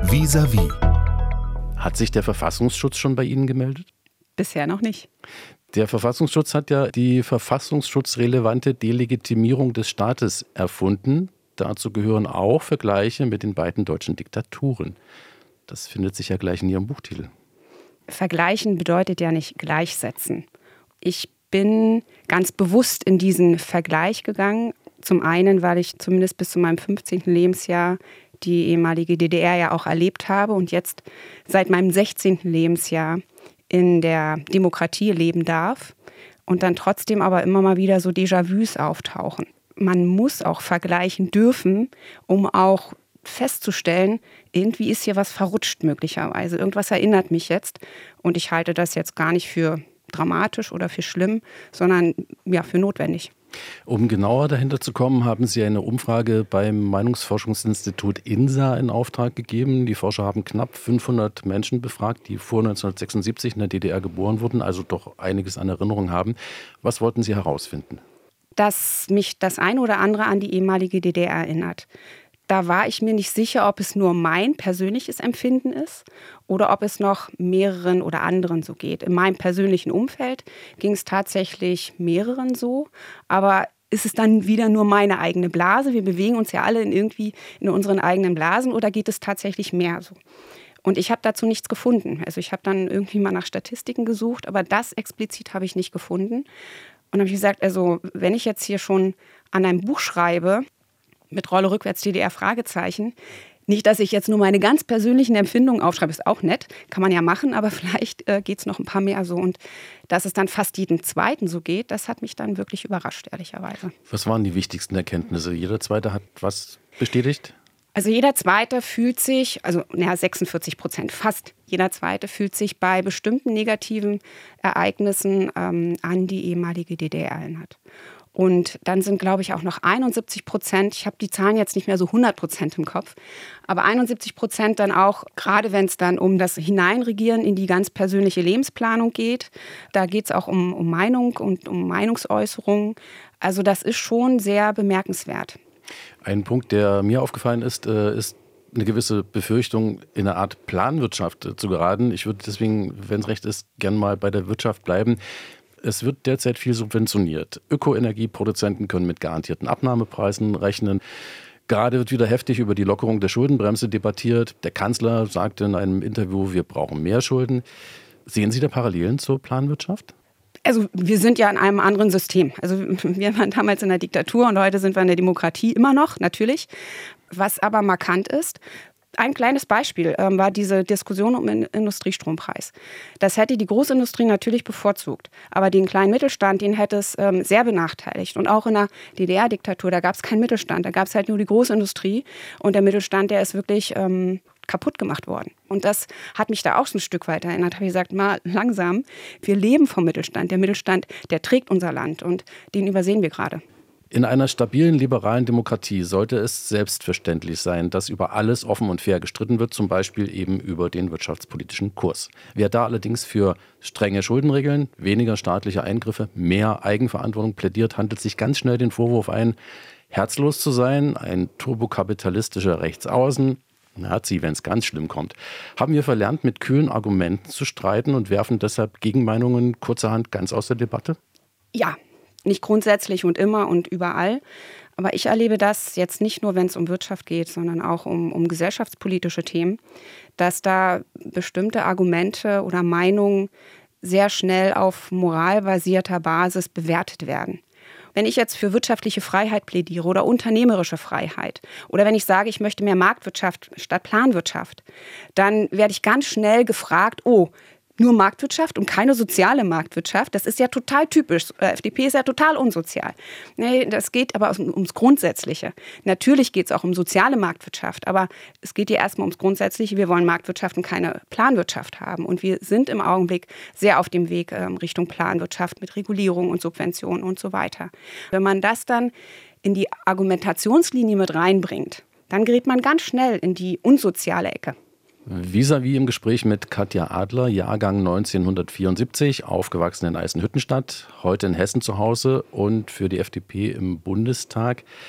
Vis-à-vis. Hat sich der Verfassungsschutz schon bei Ihnen gemeldet? Bisher noch nicht. Der Verfassungsschutz hat ja die verfassungsschutzrelevante Delegitimierung des Staates erfunden. Dazu gehören auch Vergleiche mit den beiden deutschen Diktaturen. Das findet sich ja gleich in Ihrem Buchtitel. Vergleichen bedeutet ja nicht gleichsetzen. Ich bin ganz bewusst in diesen Vergleich gegangen. Zum einen, weil ich zumindest bis zu meinem 15. Lebensjahr die ehemalige DDR ja auch erlebt habe und jetzt seit meinem 16. Lebensjahr in der Demokratie leben darf und dann trotzdem aber immer mal wieder so Déjà-vus auftauchen. Man muss auch vergleichen dürfen, um auch festzustellen, irgendwie ist hier was verrutscht möglicherweise. Irgendwas erinnert mich jetzt und ich halte das jetzt gar nicht für dramatisch oder für schlimm, sondern ja, für notwendig. Um genauer dahinter zu kommen, haben Sie eine Umfrage beim Meinungsforschungsinstitut INSA in Auftrag gegeben. Die Forscher haben knapp 500 Menschen befragt, die vor 1976 in der DDR geboren wurden, also doch einiges an Erinnerung haben. Was wollten Sie herausfinden? Dass mich das eine oder andere an die ehemalige DDR erinnert. Da war ich mir nicht sicher, ob es nur mein persönliches Empfinden ist oder ob es noch mehreren oder anderen so geht. In meinem persönlichen Umfeld ging es tatsächlich mehreren so, aber ist es dann wieder nur meine eigene Blase? Wir bewegen uns ja alle irgendwie in unseren eigenen Blasen oder geht es tatsächlich mehr so? Und ich habe dazu nichts gefunden. Also ich habe dann irgendwie mal nach Statistiken gesucht, aber das explizit habe ich nicht gefunden. Und habe ich gesagt, also wenn ich jetzt hier schon an einem Buch schreibe, mit Rolle rückwärts DDR Fragezeichen. Nicht, dass ich jetzt nur meine ganz persönlichen Empfindungen aufschreibe, ist auch nett, kann man ja machen, aber vielleicht geht es noch ein paar mehr so. Und dass es dann fast jedem Zweiten so geht, das hat mich dann wirklich überrascht, ehrlicherweise. Was waren die wichtigsten Erkenntnisse? Jeder Zweite hat was bestätigt? Also jeder Zweite fühlt sich, 46%, fast jeder Zweite fühlt sich bei bestimmten negativen Ereignissen an die ehemalige DDR erinnert. Und dann sind, glaube ich, auch noch 71%, ich habe die Zahlen jetzt nicht mehr so 100% im Kopf, aber 71% dann auch, gerade wenn es dann um das Hineinregieren in die ganz persönliche Lebensplanung geht, da geht es auch um Meinung und um Meinungsäußerung. Also das ist schon sehr bemerkenswert. Ein Punkt, der mir aufgefallen ist eine gewisse Befürchtung, in eine Art Planwirtschaft zu geraten. Ich würde deswegen, wenn es recht ist, gern mal bei der Wirtschaft bleiben. Es wird derzeit viel subventioniert. Ökoenergieproduzenten können mit garantierten Abnahmepreisen rechnen. Gerade wird wieder heftig über die Lockerung der Schuldenbremse debattiert. Der Kanzler sagte in einem Interview, wir brauchen mehr Schulden. Sehen Sie da Parallelen zur Planwirtschaft? Also wir sind ja in einem anderen System. Also wir waren damals in der Diktatur und heute sind wir in der Demokratie immer noch, natürlich. Was aber markant ist, ein kleines Beispiel war diese Diskussion um den Industriestrompreis. Das hätte die Großindustrie natürlich bevorzugt. Aber den kleinen Mittelstand, den hätte es sehr benachteiligt. Und auch in der DDR-Diktatur, da gab es keinen Mittelstand. Da gab es halt nur die Großindustrie. Und der Mittelstand, der ist wirklich kaputt gemacht worden. Und das hat mich da auch so ein Stück weit erinnert. Da habe ich gesagt, mal langsam, wir leben vom Mittelstand. Der Mittelstand, der trägt unser Land. Und den übersehen wir gerade. In einer stabilen liberalen Demokratie sollte es selbstverständlich sein, dass über alles offen und fair gestritten wird, zum Beispiel eben über den wirtschaftspolitischen Kurs. Wer da allerdings für strenge Schuldenregeln, weniger staatliche Eingriffe, mehr Eigenverantwortung plädiert, handelt sich ganz schnell den Vorwurf ein, herzlos zu sein, ein turbokapitalistischer Rechtsaußen. Nazi, wenn es ganz schlimm kommt. Haben wir verlernt, mit kühlen Argumenten zu streiten und werfen deshalb Gegenmeinungen kurzerhand ganz aus der Debatte? Ja. Nicht grundsätzlich und immer und überall. Aber ich erlebe das jetzt nicht nur, wenn es um Wirtschaft geht, sondern auch um gesellschaftspolitische Themen, dass da bestimmte Argumente oder Meinungen sehr schnell auf moralbasierter Basis bewertet werden. Wenn ich jetzt für wirtschaftliche Freiheit plädiere oder unternehmerische Freiheit oder wenn ich sage, ich möchte mehr Marktwirtschaft statt Planwirtschaft, dann werde ich ganz schnell gefragt, nur Marktwirtschaft und keine soziale Marktwirtschaft, das ist ja total typisch. FDP ist ja total unsozial. Nee, das geht aber ums Grundsätzliche. Natürlich geht es auch um soziale Marktwirtschaft, aber es geht ja erstmal ums Grundsätzliche. Wir wollen Marktwirtschaft und keine Planwirtschaft haben. Und wir sind im Augenblick sehr auf dem Weg Richtung Planwirtschaft mit Regulierung und Subventionen und so weiter. Wenn man das dann in die Argumentationslinie mit reinbringt, dann gerät man ganz schnell in die unsoziale Ecke. Vis-à-vis im Gespräch mit Katja Adler, Jahrgang 1974, aufgewachsen in Eisenhüttenstadt, heute in Hessen zu Hause und für die FDP im Bundestag.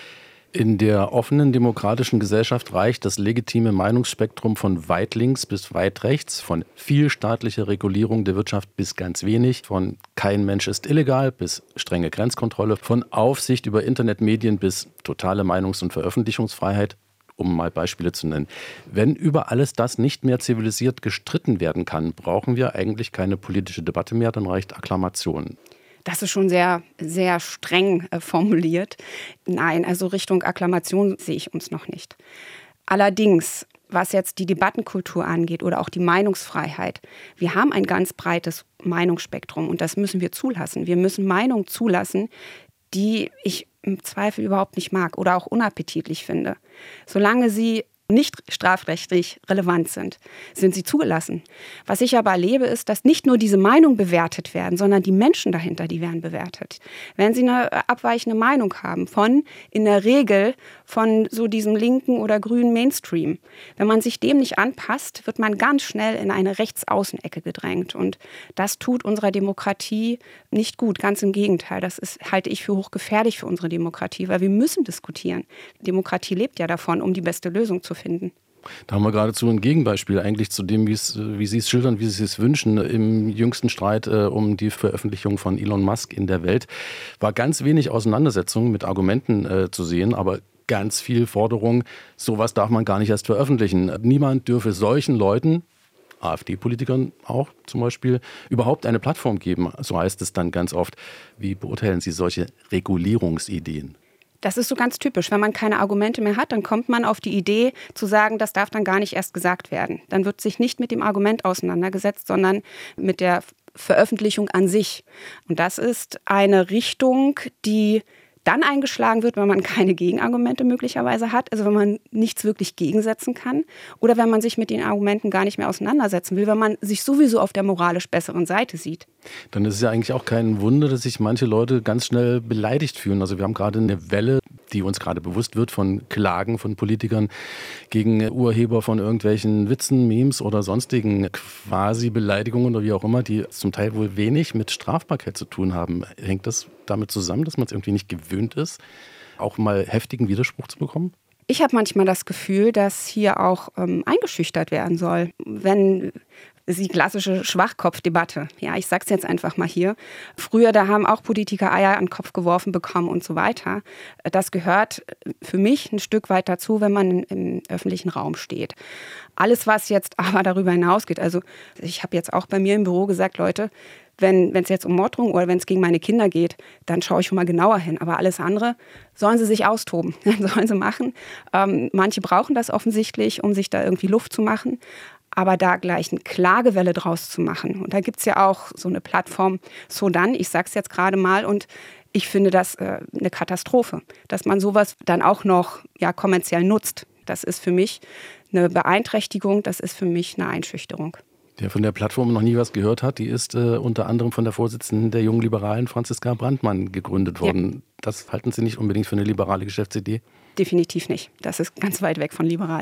In der offenen demokratischen Gesellschaft reicht das legitime Meinungsspektrum von weit links bis weit rechts, von viel staatlicher Regulierung der Wirtschaft bis ganz wenig, von kein Mensch ist illegal bis strenge Grenzkontrolle, von Aufsicht über Internetmedien bis totale Meinungs- und Veröffentlichungsfreiheit, um mal Beispiele zu nennen. Wenn über alles das nicht mehr zivilisiert gestritten werden kann, brauchen wir eigentlich keine politische Debatte mehr, dann reicht Akklamation. Das ist schon sehr, sehr streng formuliert. Nein, also Richtung Akklamation sehe ich uns noch nicht. Allerdings, was jetzt die Debattenkultur angeht oder auch die Meinungsfreiheit, wir haben ein ganz breites Meinungsspektrum und das müssen wir zulassen. Wir müssen Meinungen zulassen, die ich im Zweifel überhaupt nicht mag oder auch unappetitlich finde. Solange sie nicht strafrechtlich relevant sind sie zugelassen. Was ich aber erlebe, ist, dass nicht nur diese Meinungen bewertet werden, sondern die Menschen dahinter, die werden bewertet. Wenn sie eine abweichende Meinung haben in der Regel von so diesem linken oder grünen Mainstream. Wenn man sich dem nicht anpasst, wird man ganz schnell in eine Rechtsaußenecke gedrängt. Und das tut unserer Demokratie nicht gut. Ganz im Gegenteil. Halte ich für hochgefährlich für unsere Demokratie, weil wir müssen diskutieren. Demokratie lebt ja davon, um die beste Lösung zu finden. Da haben wir geradezu ein Gegenbeispiel eigentlich zu dem, wie Sie es schildern, wie Sie es wünschen. Im jüngsten Streit um die Veröffentlichung von Elon Musk in der Welt war ganz wenig Auseinandersetzung mit Argumenten zu sehen, aber ganz viel Forderung, sowas darf man gar nicht erst veröffentlichen. Niemand dürfe solchen Leuten, AfD-Politikern auch zum Beispiel, überhaupt eine Plattform geben. So heißt es dann ganz oft. Wie beurteilen Sie solche Regulierungsideen? Das ist so ganz typisch. Wenn man keine Argumente mehr hat, dann kommt man auf die Idee zu sagen, das darf dann gar nicht erst gesagt werden. Dann wird sich nicht mit dem Argument auseinandergesetzt, sondern mit der Veröffentlichung an sich. Und das ist eine Richtung, die dann eingeschlagen wird, wenn man keine Gegenargumente möglicherweise hat, also wenn man nichts wirklich gegensetzen kann oder wenn man sich mit den Argumenten gar nicht mehr auseinandersetzen will, wenn man sich sowieso auf der moralisch besseren Seite sieht. Dann ist es ja eigentlich auch kein Wunder, dass sich manche Leute ganz schnell beleidigt fühlen. Also wir haben gerade eine Welle, die uns gerade bewusst wird von Klagen von Politikern gegen Urheber von irgendwelchen Witzen, Memes oder sonstigen quasi Beleidigungen oder wie auch immer, die zum Teil wohl wenig mit Strafbarkeit zu tun haben. Hängt das damit zusammen, dass man es irgendwie nicht gewöhnt ist, auch mal heftigen Widerspruch zu bekommen? Ich habe manchmal das Gefühl, dass hier auch eingeschüchtert werden soll. Wenn die klassische Schwachkopfdebatte, ja, ich sag's jetzt einfach mal hier. Früher, da haben auch Politiker Eier an den Kopf geworfen bekommen und so weiter. Das gehört für mich ein Stück weit dazu, wenn man im öffentlichen Raum steht. Alles, was jetzt aber darüber hinausgeht, also ich habe jetzt auch bei mir im Büro gesagt, Leute, wenn es jetzt um Morddrohungen oder wenn es gegen meine Kinder geht, dann schaue ich schon mal genauer hin. Aber alles andere sollen sie sich austoben, sollen sie machen. Manche brauchen das offensichtlich, um sich da irgendwie Luft zu machen. Aber da gleich eine Klagewelle draus zu machen. Und da gibt es ja auch so eine Plattform, Sodan, ich sage es jetzt gerade mal, und ich finde das eine Katastrophe, dass man sowas dann auch noch kommerziell nutzt. Das ist für mich eine Beeinträchtigung, das ist für mich eine Einschüchterung. Der von der Plattform noch nie was gehört hat, die ist unter anderem von der Vorsitzenden der Jungen Liberalen, Franziska Brandmann, gegründet worden. Ja. Das halten Sie nicht unbedingt für eine liberale Geschäftsidee? Definitiv nicht. Das ist ganz weit weg von liberal.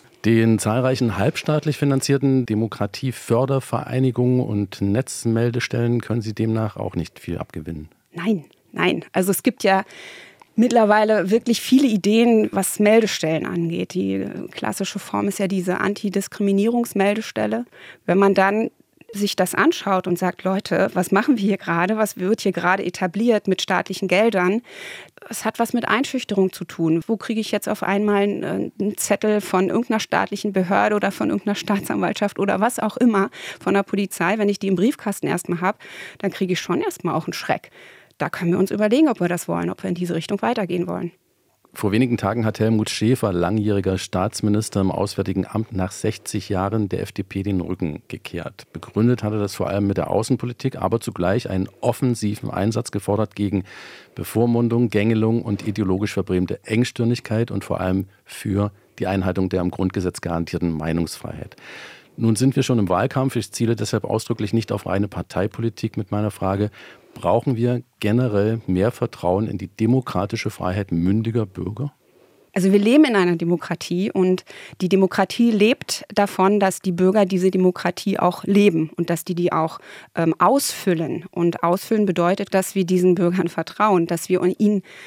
Den zahlreichen halbstaatlich finanzierten Demokratiefördervereinigungen und Netzmeldestellen können Sie demnach auch nicht viel abgewinnen? Nein. Also es gibt ja mittlerweile wirklich viele Ideen, was Meldestellen angeht. Die klassische Form ist ja diese Antidiskriminierungsmeldestelle. Wenn man dann sich das anschaut und sagt, Leute, was machen wir hier gerade? Was wird hier gerade etabliert mit staatlichen Geldern? Es hat was mit Einschüchterung zu tun. Wo kriege ich jetzt auf einmal einen Zettel von irgendeiner staatlichen Behörde oder von irgendeiner Staatsanwaltschaft oder was auch immer von der Polizei? Wenn ich die im Briefkasten erstmal habe, dann kriege ich schon erstmal auch einen Schreck. Da können wir uns überlegen, ob wir das wollen, ob wir in diese Richtung weitergehen wollen. Vor wenigen Tagen hat Helmut Schäfer, langjähriger Staatsminister im Auswärtigen Amt, nach 60 Jahren der FDP den Rücken gekehrt. Begründet hat er das vor allem mit der Außenpolitik, aber zugleich einen offensiven Einsatz gefordert gegen Bevormundung, Gängelung und ideologisch verbrämte Engstirnigkeit und vor allem für die Einhaltung der im Grundgesetz garantierten Meinungsfreiheit. Nun sind wir schon im Wahlkampf. Ich ziele deshalb ausdrücklich nicht auf reine Parteipolitik mit meiner Frage. Brauchen wir generell mehr Vertrauen in die demokratische Freiheit mündiger Bürger? Also wir leben in einer Demokratie und die Demokratie lebt davon, dass die Bürger diese Demokratie auch leben und dass die auch ausfüllen. Und ausfüllen bedeutet, dass wir diesen Bürgern vertrauen, dass wir ihnen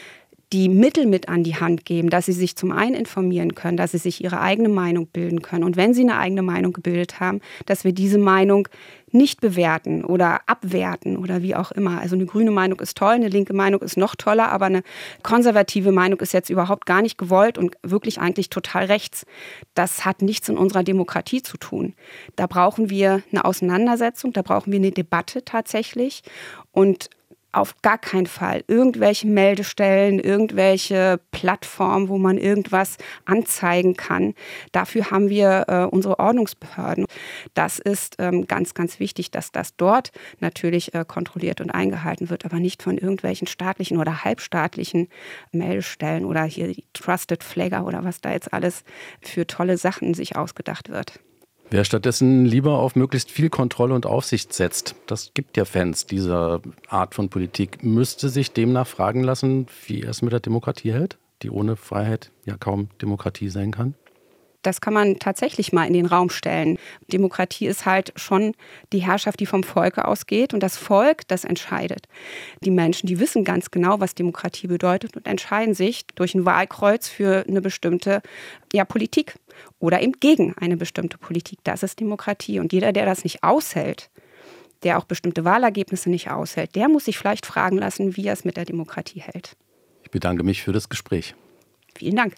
die Mittel mit an die Hand geben, dass sie sich zum einen informieren können, dass sie sich ihre eigene Meinung bilden können. Und wenn sie eine eigene Meinung gebildet haben, dass wir diese Meinung nicht bewerten oder abwerten oder wie auch immer. Also eine grüne Meinung ist toll, eine linke Meinung ist noch toller, aber eine konservative Meinung ist jetzt überhaupt gar nicht gewollt und wirklich eigentlich total rechts. Das hat nichts in unserer Demokratie zu tun. Da brauchen wir eine Auseinandersetzung, da brauchen wir eine Debatte tatsächlich und auf gar keinen Fall irgendwelche Meldestellen, irgendwelche Plattformen, wo man irgendwas anzeigen kann. Dafür haben wir unsere Ordnungsbehörden. Das ist ganz, ganz wichtig, dass das dort natürlich kontrolliert und eingehalten wird, aber nicht von irgendwelchen staatlichen oder halbstaatlichen Meldestellen oder hier die Trusted Flagger oder was da jetzt alles für tolle Sachen sich ausgedacht wird. Wer stattdessen lieber auf möglichst viel Kontrolle und Aufsicht setzt, das gibt ja Fans dieser Art von Politik, müsste sich demnach fragen lassen, wie er es mit der Demokratie hält, die ohne Freiheit ja kaum Demokratie sein kann. Das kann man tatsächlich mal in den Raum stellen. Demokratie ist halt schon die Herrschaft, die vom Volke ausgeht. Und das Volk, das entscheidet. Die Menschen, die wissen ganz genau, was Demokratie bedeutet und entscheiden sich durch ein Wahlkreuz für eine bestimmte Politik oder eben gegen eine bestimmte Politik. Das ist Demokratie. Und jeder, der das nicht aushält, der auch bestimmte Wahlergebnisse nicht aushält, der muss sich vielleicht fragen lassen, wie er es mit der Demokratie hält. Ich bedanke mich für das Gespräch. Vielen Dank.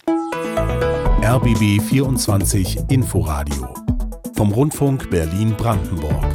RBB 24 Inforadio vom Rundfunk Berlin-Brandenburg.